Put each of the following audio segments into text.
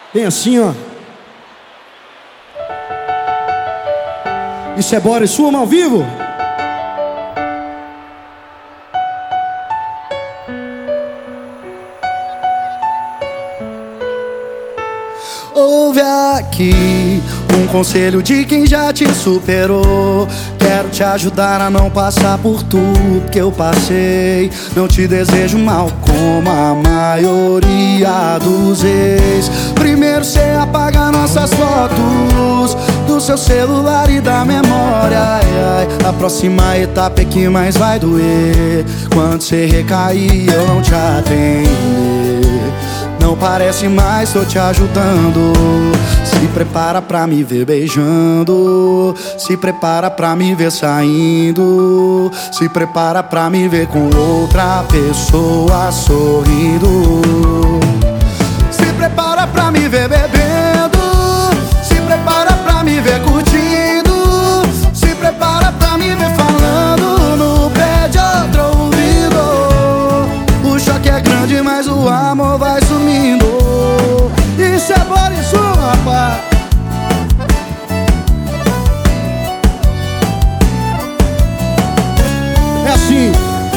Bem assim, ó. Isso é Boris Suma ao vivo? Ouve aqui um conselho de quem já te superou. Quero te ajudar a não passar por tudo que eu passei. Não te desejo mal como a maioria dos ex. Primeiro cê apaga nossas fotos do seu celular e da memória. Ai, ai. A próxima etapa é que mais vai doer. Quando cê recair eu não te atender. Não parece mais, tô te ajudando. Se prepara pra me ver beijando. Se prepara pra me ver saindo. Se prepara pra me ver com outra pessoa sorrindo. Se prepara pra me ver bebendo. Se prepara pra me ver curtindo. Se prepara pra me ver falando no pé de outro ouvido. O choque é grande, mas o amor vai sumindo. Isso é Boris Suma, rapaz. É assim.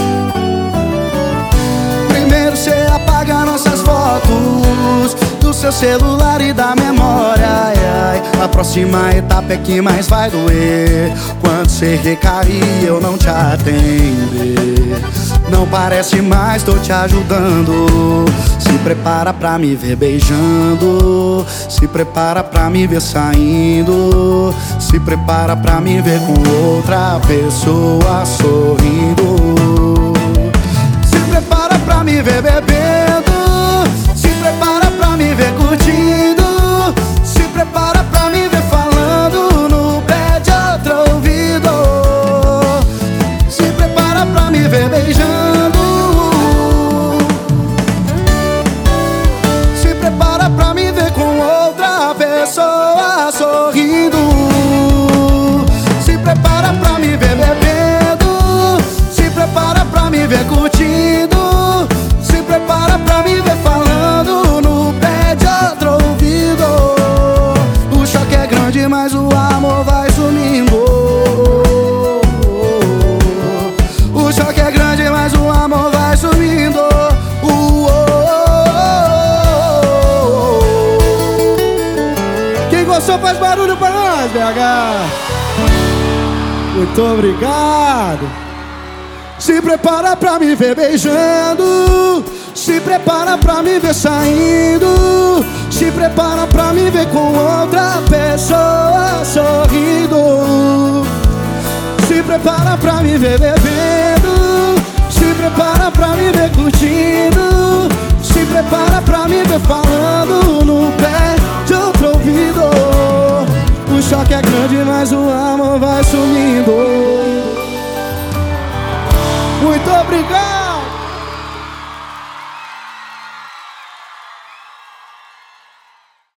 Primeiro cê apaga nossas fotos do seu celular e da memória. Ai, ai. A próxima etapa é que mais vai doer. Quando cê recair eu não te atender. Não parece mais, tô te ajudando. Se prepara pra me ver beijando. Se prepara pra me ver saindo. Se prepara pra me ver com outra pessoa sorrindo. Se prepara pra me ver bebendo. Se prepara pra me ver curtindo. Se prepara pra me ver falando no pé de outro ouvido. Se prepara pra me ver beijando. Se prepara pra me ver com outra pessoa sorrindo. Se prepara pra me ver bebendo. Se prepara pra me ver curtindo. Se prepara pra me ver falando no pé de outro ouvido. O choque é grande, mas o amor vai sumindo. O choque é grande, mas o amor vai sumindo. Quem gostou faz barulho pra nós, BH. Muito obrigado. Se prepara pra me ver beijando. Se prepara pra me ver saindo. Se prepara pra me ver com outra pessoa sorrindo. Se prepara pra me ver bebendo. Se prepara pra me ver curtindo. Se prepara pra me ver falando no pé de outro ouvido. O choque é grande, mas o amor vai sumindo. Muito obrigado.